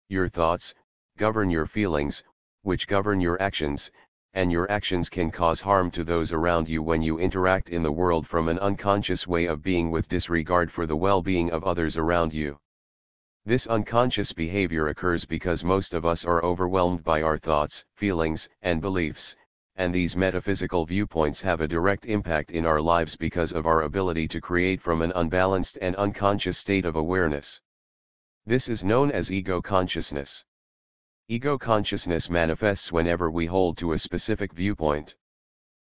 Your thoughts govern your feelings, which govern your actions, and your actions can cause harm to those around you when you interact in the world from an unconscious way of being with disregard for the well-being of others around you. This unconscious behavior occurs because most of us are overwhelmed by our thoughts, feelings, and beliefs, and these metaphysical viewpoints have a direct impact in our lives because of our ability to create from an unbalanced and unconscious state of awareness. This is known as ego consciousness. Ego consciousness manifests whenever we hold to a specific viewpoint.